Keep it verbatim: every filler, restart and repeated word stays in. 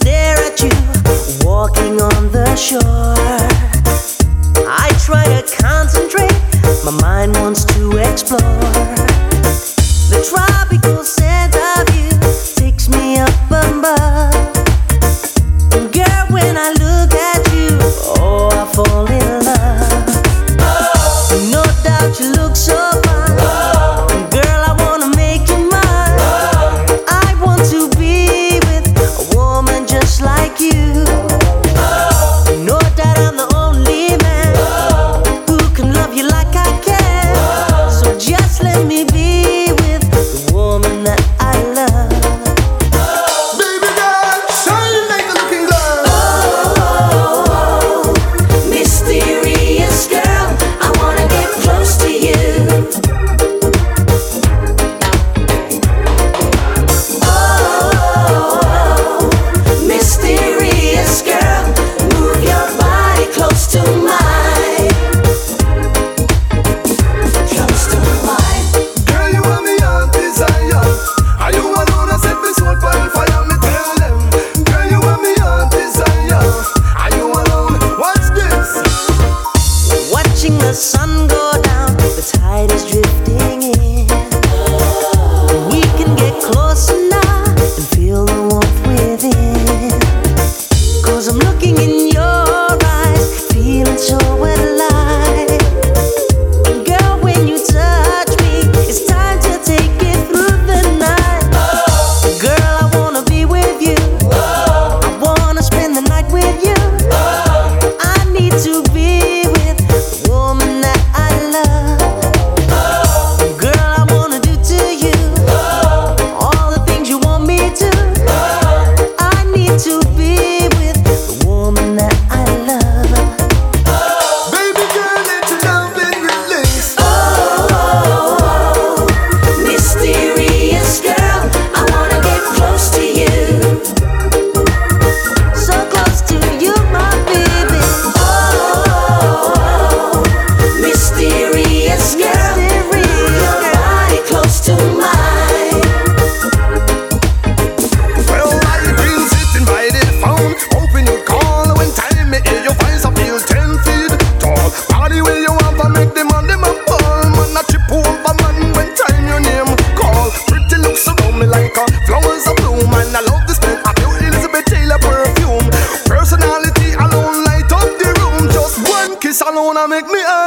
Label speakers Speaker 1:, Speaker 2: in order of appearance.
Speaker 1: stare at you walking on the shore. I try to concentrate, my mind wants to explore. The tropical scent of you takes me up above. And girl, when I look at you, oh, I fall in love. Oh. No doubt you look so fine. Oh. And girl, I wanna make you mine. Oh. I want to be with a woman just like you. Oh. No doubt I'm the only man oh. who can love you like I can. Oh. So just let me be with the woman that I love.
Speaker 2: Baby girl, shine like a looking glass.
Speaker 1: Oh, mysterious girl, I wanna get close to you. Oh, mysterious girl, move your body close to mine. Close to mine.
Speaker 2: Girl, you are me heart desire. Are you alone? I set me soul on fire. Me tell them. Girl, you are me heart desire. Are you alone? What's this?
Speaker 1: Watching the sun go down, the tide is drifting in. We can get closer now and feel the warmth within. Cause I'm looking in your eyes, feeling so alive. And girl, when you touch me, it's time to take it through the night. Girl, I wanna be with you. I wanna spend the night with you. I need to be with the woman that I love. Girl, I wanna do to you all the things you want me to. I need to be with the woman that I love.
Speaker 2: Baby girl, let your loving release.
Speaker 1: Oh, mysterious girl, I wanna get close to you. So close to you, my baby. Oh, mysterious girl, move your body close to mine.
Speaker 2: Well, I've been sitting by the phone, hoping you'd call. When time me hear your voice, I feel ten feet tall. Party where you want to make the man them a ball. Man, I trip over man when time your name call. Pretty looks around me like a flowers a bloom. And I love the smell of your Elizabeth Taylor perfume. Personality alone light up the room. Just one kiss alone I make me